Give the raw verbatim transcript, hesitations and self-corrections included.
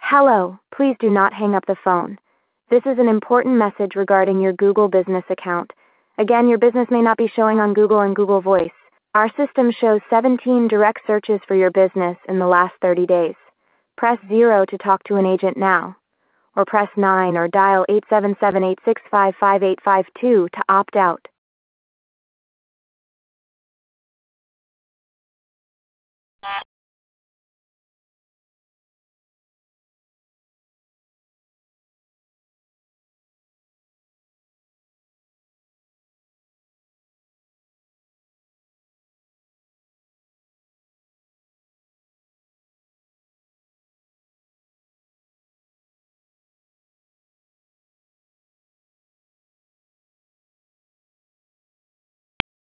Hello, please do not hang up the phone. This is an important message regarding your Google Business account. Again, your business may not be showing on Google and Google Voice. Our system shows seventeen direct searches for your business in the last thirty days. Press zero to talk to an agent now, or press nine or dial eight seven seven, eight six five, five eight five two to opt out.